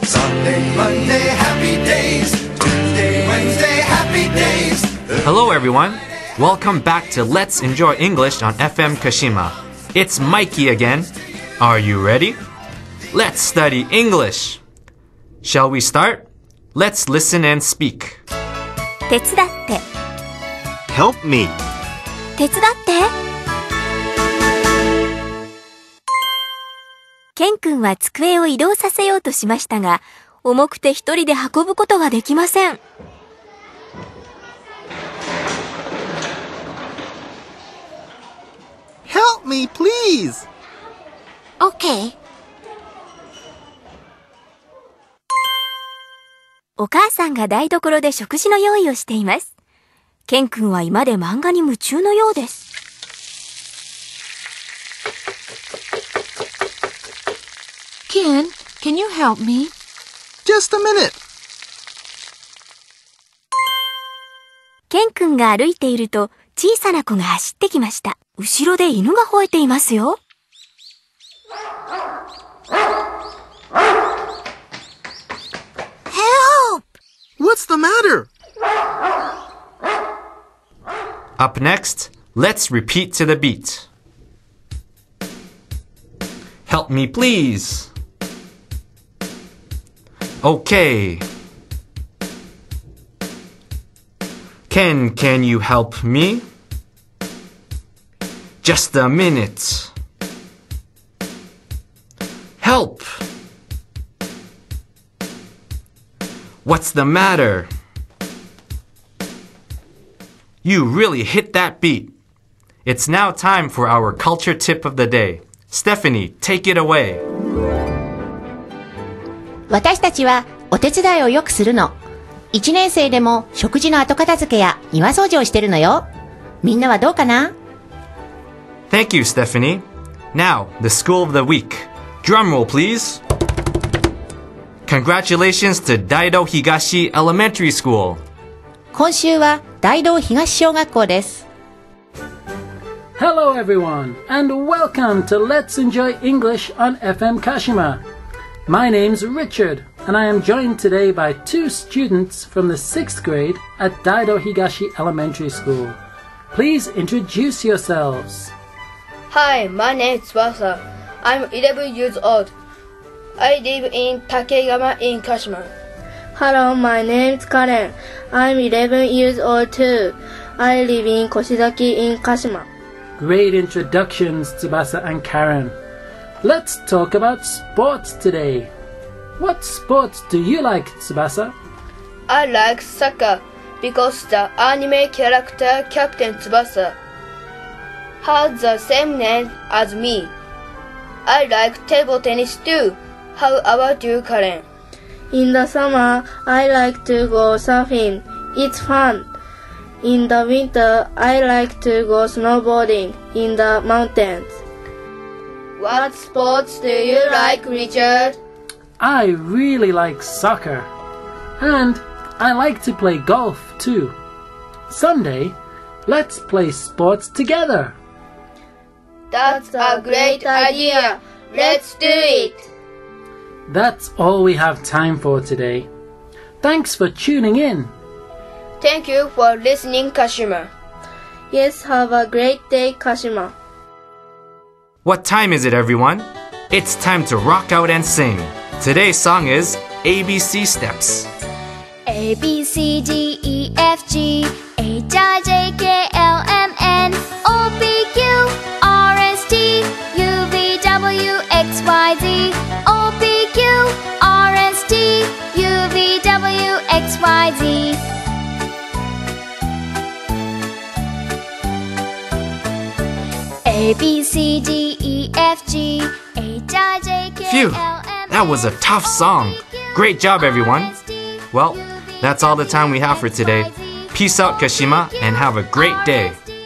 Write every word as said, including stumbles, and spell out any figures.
Sunday, Monday, happy days. Tuesday, Wednesday, happy days. Hello everyone. Welcome back to Let's Enjoy English on F M Kashima. It's Mikey again. Are you ready? Let's study English. Shall we start? Let's listen and speak. 手伝って Help me. 手伝ってケン君は机を移動させようとしましたが、重くて一人で運ぶことができません。 Help me, please. OK。お母さんが台所で食事の用意をしています。ケン君は今で漫画に夢中のようです。 Ken, can you help me? Just a minute. ケン君が歩いていると小さな子が走ってきました。後ろで犬が吠えていますよ。 Help! What's the matter? Up next, let's repeat to the beat. Help me, please. Okay. Ken, can you help me? Just a minute. Help! What's the matter? You really hit that beat. It's now time for our culture tip of the day. Stephanie, take it away. 私たちはお手伝いをよくするの。一年生でも食事の後片付けや庭掃除をしてるのよ。みんなはどうかな？ Thank you, Stephanie. Now, the school of the week. Drum roll, please. Congratulations to Daido Higashi Elementary School. 今週は大道東小学校です。 Hello everyone, and welcome to Let's Enjoy English on F M Kashima. My name's Richard, and I am joined today by two students from the sixth grade at Daido Higashi Elementary School. Please introduce yourselves. Hi, my name is Tsubasa. I'm eleven years old. I live in Takegama in Kashima. Hello, my name is Karen. I'm eleven years old too. I live in Koshizaki in Kashima. Great introductions, Tsubasa and Karen. Let's talk about sports today. What sports do you like, Tsubasa? I like soccer because the anime character Captain Tsubasa has the same name as me. I like table tennis too. How about you, Karen? In the summer, I like to go surfing. It's fun. In the winter, I like to go snowboarding in the mountains. What sports do you like, Richard? I really like soccer. And I like to play golf too. Someday, let's play sports together. That's a great idea. Let's do it. That's all we have time for today. Thanks for tuning in. Thank you for listening, Kashima. Yes, have a great day, Kashima. What time is it, everyone? It's time to rock out and sing. Today's song is A B C Steps. A B C D E F G H I J K L M N O P Q R S T U V W X Y Z O P Q R S T U V W X Y Z A B C D E F G H I J K Phew, L M N that was a tough song. Great job, everyone. Well, that's all the time we have for today. Peace out, Kashima, and have a great day.